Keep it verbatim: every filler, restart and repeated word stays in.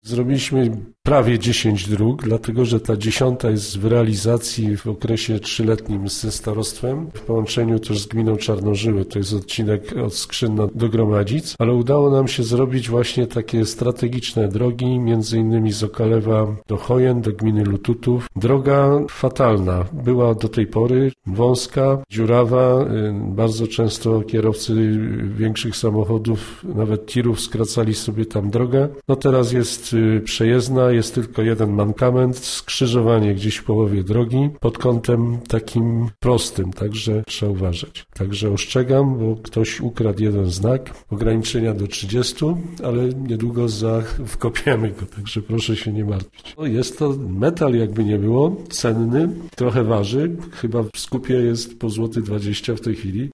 Zrobiliśmy prawie dziesięć dróg, dlatego że ta dziesiąta jest w realizacji w okresie trzyletnim ze starostwem, w połączeniu też z gminą Czarnożyły, to jest odcinek od Skrzynna do Gromadzic, ale udało nam się zrobić właśnie takie strategiczne drogi, między innymi z Okalewa do Chojen, do gminy Lututów. Droga fatalna, była do tej pory wąska, dziurawa, bardzo często kierowcy większych samochodów, nawet tirów, skracali sobie tam drogę. No teraz jest przejezdna, jest tylko jeden mankament, skrzyżowanie gdzieś w połowie drogi pod kątem takim prostym, także trzeba uważać. Także ostrzegam, bo ktoś ukradł jeden znak, ograniczenia do trzydziestu, ale niedługo za, wkopiemy go, także proszę się nie martwić. No jest to metal, jakby nie było, cenny, trochę waży, chyba w skupie jest po złoty dwadzieścia w tej chwili,